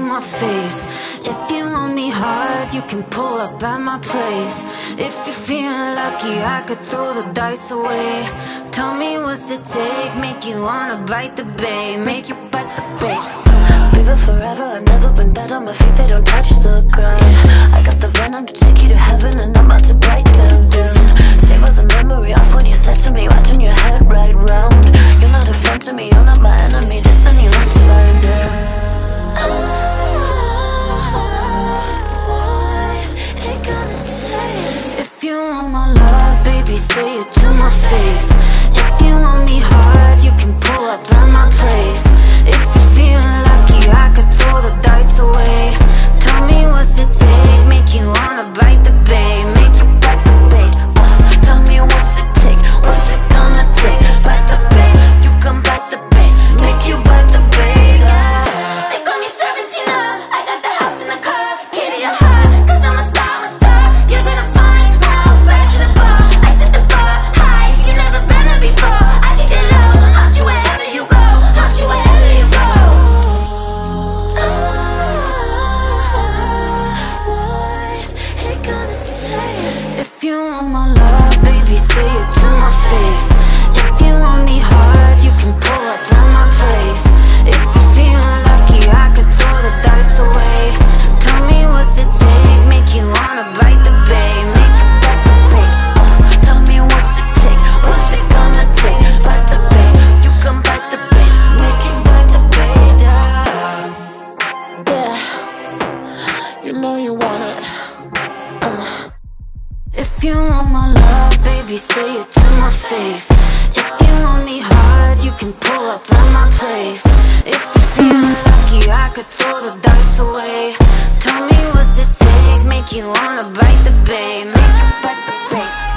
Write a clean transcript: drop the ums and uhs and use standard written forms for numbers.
my face. If you want me hard, you can pull up at my place. If you're feeling lucky, I could throw the dice away. Tell me what's it take, make you wanna bite the bait, make you bite the bait. Leave it forever, I've never been better, my feet they don't touch the ground. I got the venom to take you to heaven, and I'm about to bite down, down. Savor the memory of what you said to me, watching your head right round. You're not a friend to me, you're not my enemy, destiny, let's find out. If you want my love, baby, say it to my face. If you want me hard, you can pull up to my place. If you're feeling lucky, I could throw the dice away. Tell me what's it take, make you wanna bite the bait, make you bite the bait. Tell me what's it take, what's it gonna take? Bite the bait, you can bite the bait, make you bite the bait. They call me Serpentina, I got the house in the car, kitty a hot, 'cause I'm a star, I'm a star. You're gonna find out, back to the bar, I set the bar high, you never been there before. I can get low, haunt you wherever you go, haunt you wherever you go. What's it gonna take? If you want my love, baby, say it to my face. If you want me hard, you can pull up to my place. If you're feeling lucky, I could throw the dice away. Tell me what's it take, make you wanna bite the bait, make you bite the bait. Tell me what's it take, what's it gonna take? Bite the bait, you can bite the bait, make you bite the bait. Yeah, you know you want it. If you want my love, baby, say it to my face. If you want me hard, you can pull up to my place. If you're feeling lucky, I could throw the dice away. Tell me what's it take, make you wanna bite the bait, make you bite the bait.